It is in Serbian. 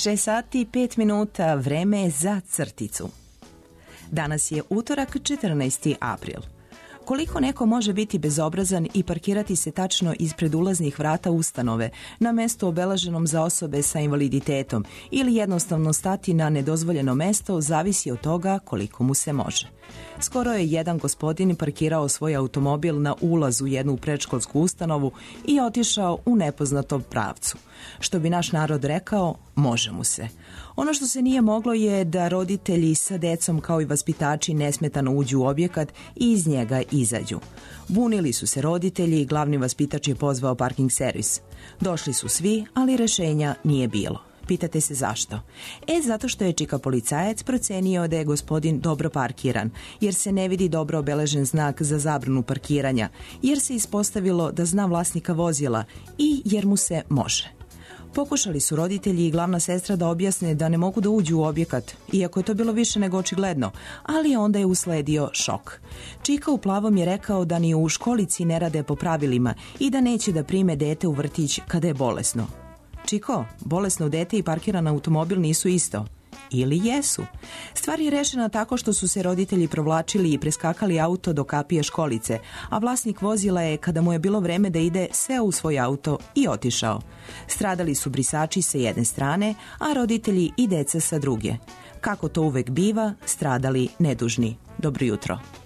6 sati i 5 minuta, vreme je za crticu. Danas je utorak, 14. april. Koliko neko može biti bezobrazan i parkirati se tačno ispred ulaznih vrata ustanove, na mestu obeleženom za osobe sa invaliditetom ili jednostavno stati na nedozvoljeno mesto, zavisi od toga koliko mu se može. Skoro je jedan gospodin parkirao svoj automobil na ulazu u jednu predškolsku ustanovu i otišao u nepoznatom pravcu. Što bi naš narod rekao, može mu se. Ono što se nije moglo je da roditelji sa decom kao i vaspitači nesmetano uđu u objekat i iz njega izađu. Bunili su se roditelji i glavni vaspitač je pozvao parking servis. Došli su svi, ali rešenja nije bilo. Pitate se zašto? Zato što je čika policajac procenio da je gospodin dobro parkiran, jer se ne vidi dobro obeležen znak za zabranu parkiranja, jer se ispostavilo da zna vlasnika vozila i jer mu se može. Pokušali su roditelji i glavna sestra da objasne da ne mogu da uđu u objekat, iako je to bilo više nego očigledno, ali onda je usledio šok. Čika u plavom je rekao da ni u školici ne rade po pravilima i da neće da prime dete u vrtić kada je bolesno. Čiko, bolesno dete i parkiran automobil nisu isto. Ili jesu? Stvar je rešena tako što su se roditelji provlačili i preskakali auto do kapije školice, a vlasnik vozila je, kada mu je bilo vreme da ide, seo u svoj auto i otišao. Stradali su brisači sa jedne strane, a roditelji i deca sa druge. Kako to uvek biva, stradali nedužni. Dobro jutro.